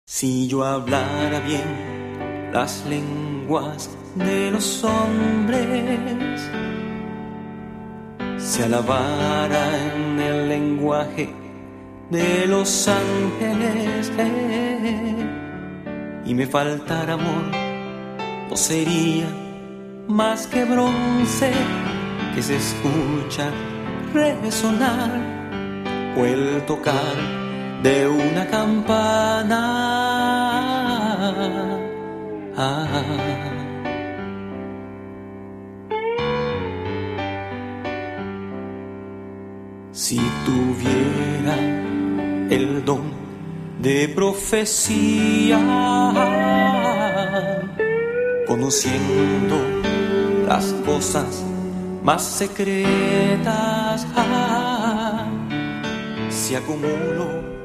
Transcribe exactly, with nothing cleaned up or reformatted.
Si yo hablara bien las lenguas de los hombres, si alabara en el lenguaje de los ángeles, eh, y me faltara amor, no sería más que bronce que se escucha resonar, o el tocar de una campana. Ah. Si tuviera el don de profecía, conociendo las cosas más secretas, ah, si acumulo